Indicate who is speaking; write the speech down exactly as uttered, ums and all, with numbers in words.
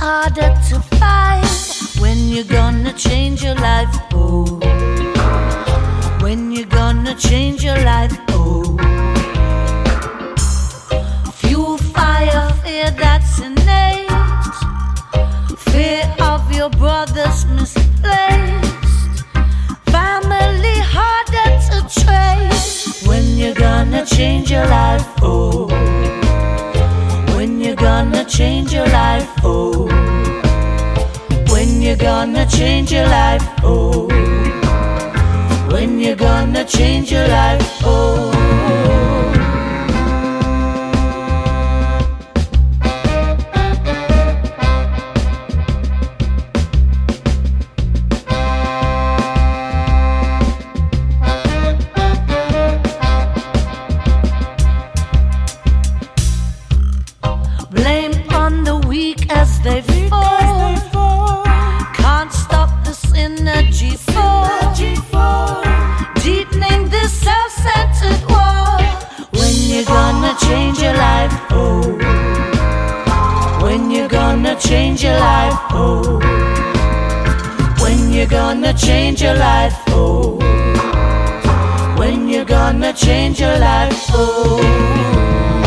Speaker 1: harder to find. When you're gonna change your life, oh. When you're gonna change your life, oh. Fuel, fire, fear that's innate. Fear of your brothers misplaced. Family harder to trace. When you're gonna change your life, oh. When you're gonna change your life, oh. When you're gonna change your life, oh. When you're gonna change your life, oh. Blame on the weak as they fall. Can't stop this energy fall. Deepening this self-centered war. When you're gonna change your life, oh. When you're gonna change your life, oh. When you're gonna change your life, oh. When you're gonna change your life, oh.